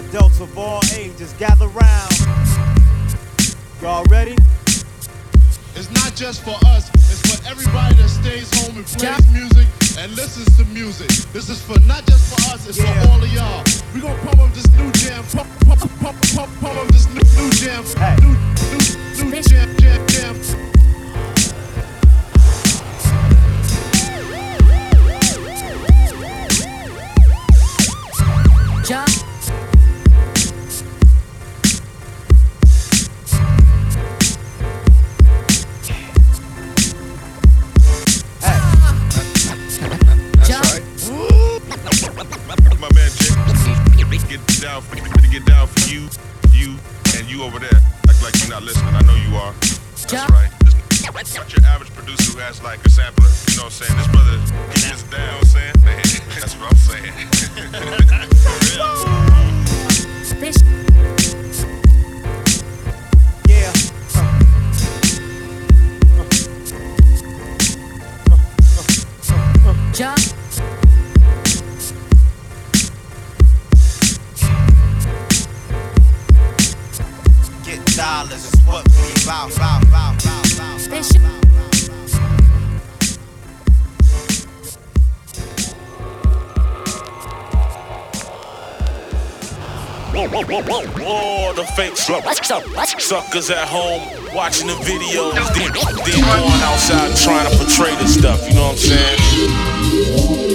Adults of all ages, gather round. Y'all ready? It's not just for us, it's for everybody that stays home and plays music and listens to music. This is for not just for us, it's for all of y'all. We gonna pump up this new jam, pump up this new jam, Hey. new jam. Jump. My man Jay, get down for you, and you over there. Act like you're not listening. I know you are. That's right. This not your average producer who has like a sampler. You know what I'm saying? This brother, he gets down. You know what I'm saying? That's what I'm saying. Yeah. Jump. Get dollars is what we about. All the fake suckers at home watching the videos, then going outside trying to portray this stuff. You know what I'm saying?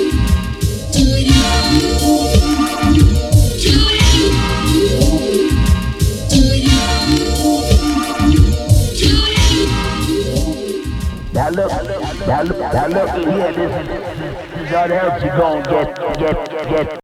Now look here, this is all the help you gon' get.